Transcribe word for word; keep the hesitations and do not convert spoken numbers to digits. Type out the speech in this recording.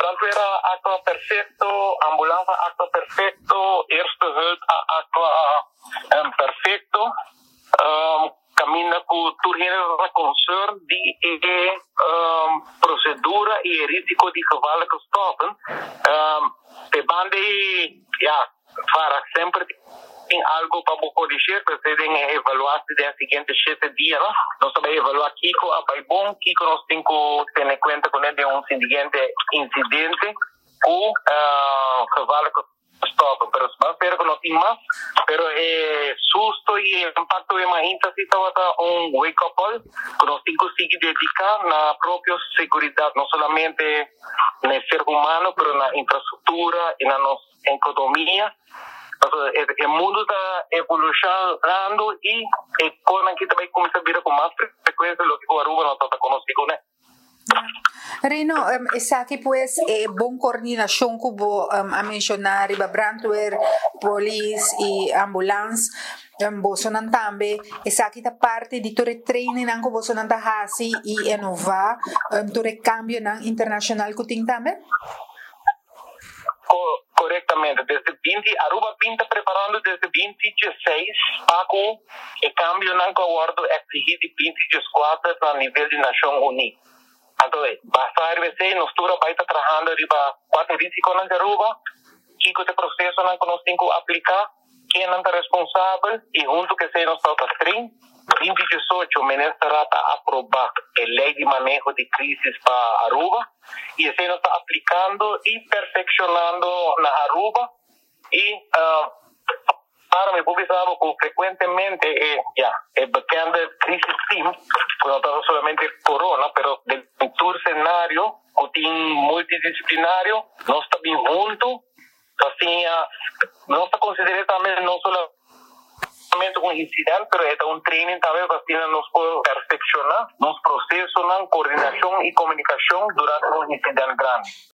brandweer actua perfecto, ambulância actua perfecto, eerste hulp actua um, perfecto. Um, camina com toerheen concern die é um, procedura e risco de gevaarlijke stoffen. Um, de bande, ja, para sempre tem algo para corrigir, porque tem a evaluação dos seguintes sete dias. Nós também evaluamos Kiko, a bom Kiko nós temos que ter em conta com ele um seguinte incidente com uh, gevaarlijke stoffen. Pero va a ser que no tiene más, pero eh, susto y impacto de imagínate si estaba un wake up call que nos tenemos que dedicar a la propia seguridad, no solamente en el ser humano, pero en la infraestructura, en la economía. Entonces, el mundo está evolucionando y con aquí también comienza a ver con más frecuencia lo que Aruba no está conocido, ¿no? Rino, um, esa aqui pues eh, bom coordenação que vou um, a mencionar, riba brandweer, police e ambulance, um, você não também, essa aqui tá parte de todo training que você não tá hasi e inovar, um, todo cambio na internacional que tem também? Co- correctamente, desde vinte, Aruba está preparando desde vinte e dezesseis para o cambio no acordo exigido de vinte e quatro a nível de Nações Unidas. Então, basta a R B C, nós estamos trabalhando riba quatro riscos na Aruba, que o processo que nós temos que aplicar, quem não está responsável, e junto que se nós estamos trinta, vinte e dezoito, o ministro está aprovar a lei de manejo de crises para Aruba, e se nós está aplicando e perfeccionando na Aruba, e uh, para me publicado con frecuentemente eh, ya el backend crisis team, no todo solamente corona, pero del futuro escenario, un team multidisciplinario, no está bien junto, así no está considerado también no solamente un incidente, pero es un training también para nos puede perfeccionar los procesos, coordinación y comunicación durante un incidente grande.